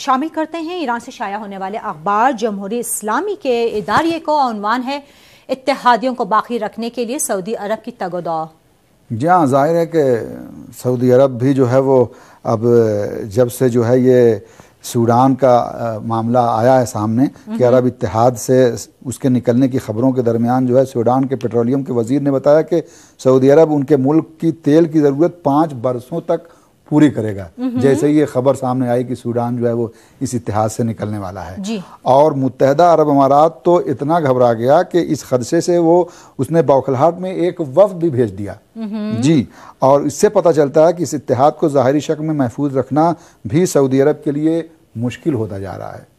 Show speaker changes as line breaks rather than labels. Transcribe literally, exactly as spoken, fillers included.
शामिल करते हैं ईरान से शाया होने वाले अखबार जमहूरी इस्लामी के इदारे को। उन्वान है इत्तेहादियों को बाकी रखने के लिए सऊदी अरब की तगोदौ।
जी हाँ, जाहिर है कि सऊदी अरब भी जो है वो अब जब से जो है ये सूडान का मामला आया है सामने कि अरब इत्तेहाद से उसके निकलने की खबरों के दरमियान जो है सूडान के पेट्रोलियम के वजीर ने बताया कि सऊदी अरब उनके मुल्क की तेल की ज़रूरत पाँच बरसों तक पूरी करेगा। जैसे ही ये खबर सामने आई कि सूडान जो है वो इस इत्तेहाद से निकलने वाला है
जी।
और मुत्तहदा अरब अमारात तो इतना घबरा गया कि इस खदशे से वो उसने बौखलाहट में एक वफ्द भी भेज दिया जी। और इससे पता चलता है कि इस इत्तेहाद को ज़ाहिरी शक्ल में महफूज रखना भी सऊदी अरब के लिए मुश्किल होता जा रहा है।